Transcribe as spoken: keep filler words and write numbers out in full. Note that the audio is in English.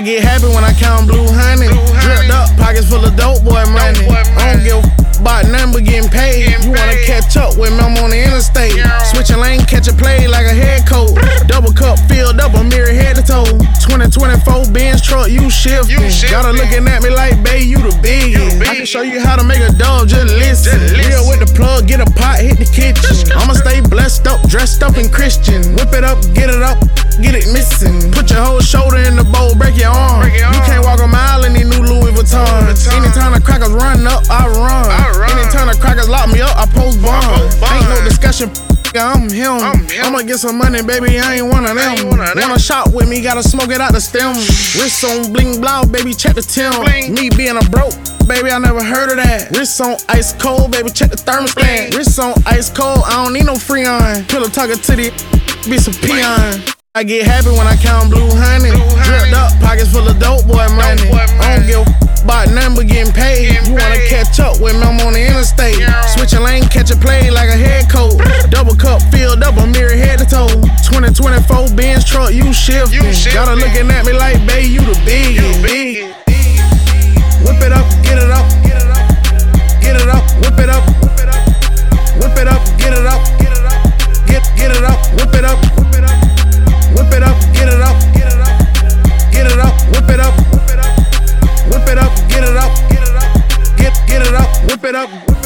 get happy when I count blue honey. Dripped up, pockets full of dope boy money. I don't give a f about nothing but getting paid. You wanna catch up with me, I'm on the interstate. Switching lane, catch a play like a head coach. Double cup filled up, a mirror head to toe. twenty twenty-four Benz truck, you shifting. Gotta looking at me like, babe, you the biggest. I can show you how to make a dub, just listen. Real with the plug, get a pot, hit the kitchen. I'ma stay blessed up, dressed up in Christian. Whip it up, get it up, get it missing. Put your whole shoulder in the bowl, break your arm. You can't walk a mile in these new Louis Vuittons. Anytime the crackers run up, I run. Anytime the crackers lock me up, I post bond. Ain't no discussion, I'm him. I'ma get some money, baby, I ain't one of them. Wanna shop with me, gotta smoke it out the stem. Wrist on bling blow, baby, check the tim. Me being a broke, baby, I never heard of that. Wrist on ice cold, baby, check the thermostat. Wrist on ice cold, I don't need no Freon. Pillow talking to the be some peon. I get happy when I count blue honey. Dripped up, pockets full of dope boy money. I don't give a f about nothing but getting paid. You wanna catch up with me, I'm on the interstate. Switching lane, catch a play like a head coach. Double cup filled up, a mirror head to toe. twenty twenty-four Benz truck, you shifting. Gotta looking at me like, babe, you the biggest. Whip it up, get it up, get it up, get it up, whip it up, whip it up, get it up, get get it up, whip it up, whip it up, whip it up, get it up, get it up, get it up, whip it up, whip it up, whip it up, get it up, get it up, get get it up, whip it up.